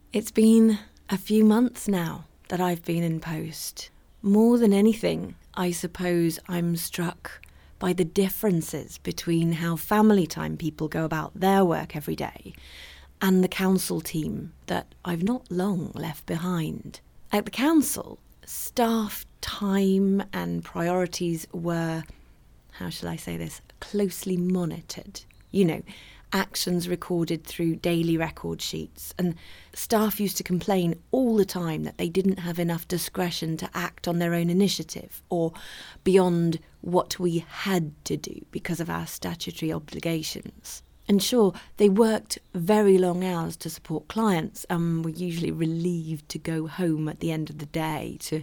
It's been a few months now that I've been in post. More than anything, I suppose I'm struck by the differences between how family time people go about their work every day and the council team that I've not long left behind. At the council, staff time and priorities were, how shall I say this, closely monitored. You know, actions recorded through daily record sheets, and staff used to complain all the time that they didn't have enough discretion to act on their own initiative or beyond what we had to do because of our statutory obligations. And sure, they worked very long hours to support clients and were usually relieved to go home at the end of the day to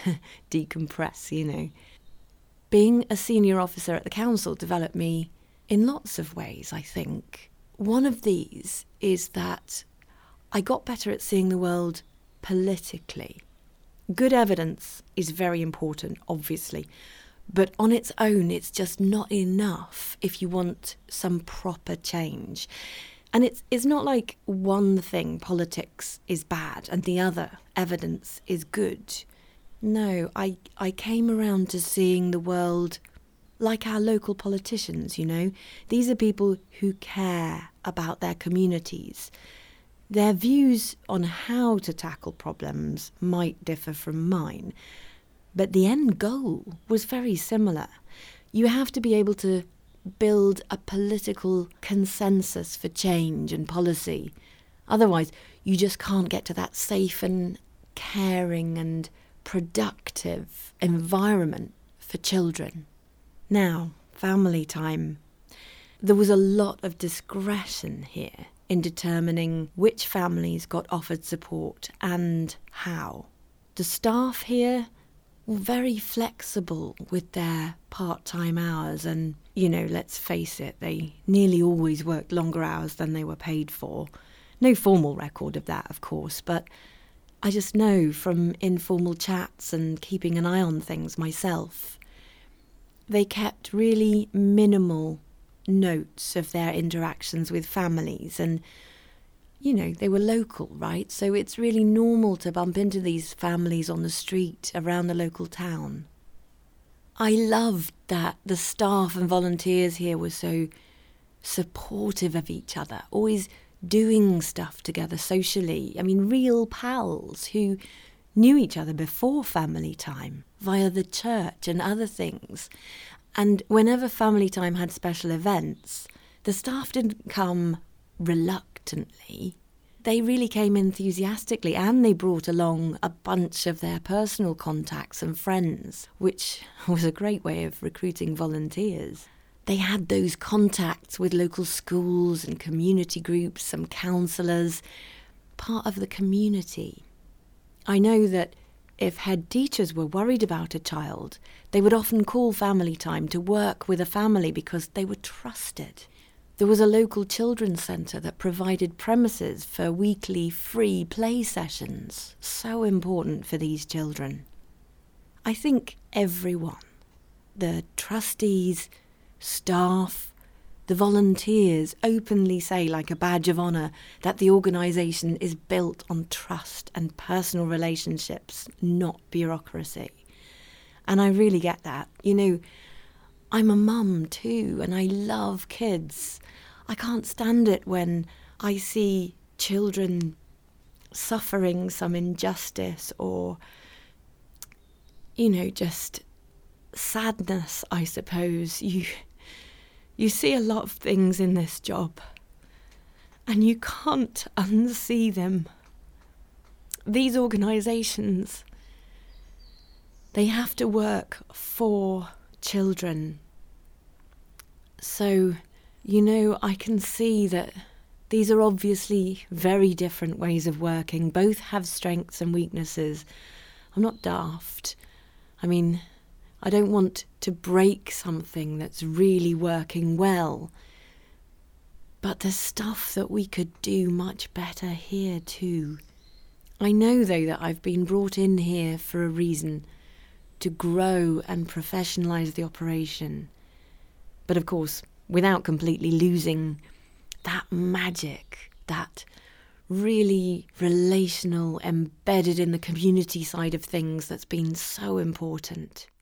decompress, you know. Being a senior officer at the council developed me in lots of ways, I think. One of these is that I got better at seeing the world politically. Good evidence is very important, obviously, but on its own, it's just not enough if you want some proper change. And it's not like one thing, politics, is bad and the other, evidence, is good. No, I came around to seeing the world like our local politicians, you know. These are people who care about their communities. Their views on how to tackle problems might differ from mine, but the end goal was very similar. You have to be able to build a political consensus for change and policy. Otherwise, you just can't get to that safe and caring and productive environment for children. Now, family time. There was a lot of discretion here in determining which families got offered support and how. The staff here were very flexible with their part-time hours and, you know, let's face it, they nearly always worked longer hours than they were paid for. No formal record of that, of course, but I just know from informal chats and keeping an eye on things myself, they kept really minimal notes of their interactions with families and, you know, they were local, right? So it's really normal to bump into these families on the street around the local town. I loved that the staff and volunteers here were so supportive of each other, always doing stuff together socially. I mean, real pals who knew each other before family time via the church and other things. And whenever family time had special events, the staff didn't come reluctantly. They really came enthusiastically, and they brought along a bunch of their personal contacts and friends, which was a great way of recruiting volunteers. They had those contacts with local schools and community groups, some counsellors, part of the community. I know that if head teachers were worried about a child, they would often call family time to work with a family because they were trusted. There was a local children's centre that provided premises for weekly free play sessions, so important for these children. I think everyone, the trustees, staff, the volunteers openly say, like a badge of honour, that the organisation is built on trust and personal relationships, not bureaucracy. And I really get that. You know, I'm a mum too, and I love kids. I can't stand it when I see children suffering some injustice or, you know, just sadness, I suppose. You see a lot of things in this job, and you can't unsee them. These organisations, they have to work for children. So, you know, I can see that these are obviously very different ways of working. Both have strengths and weaknesses. I'm not daft. I mean, I don't want to break something that's really working well. But there's stuff that we could do much better here too. I know, though, that I've been brought in here for a reason, to grow and professionalise the operation. But of course, without completely losing that magic, that really relational, embedded in the community side of things that's been so important.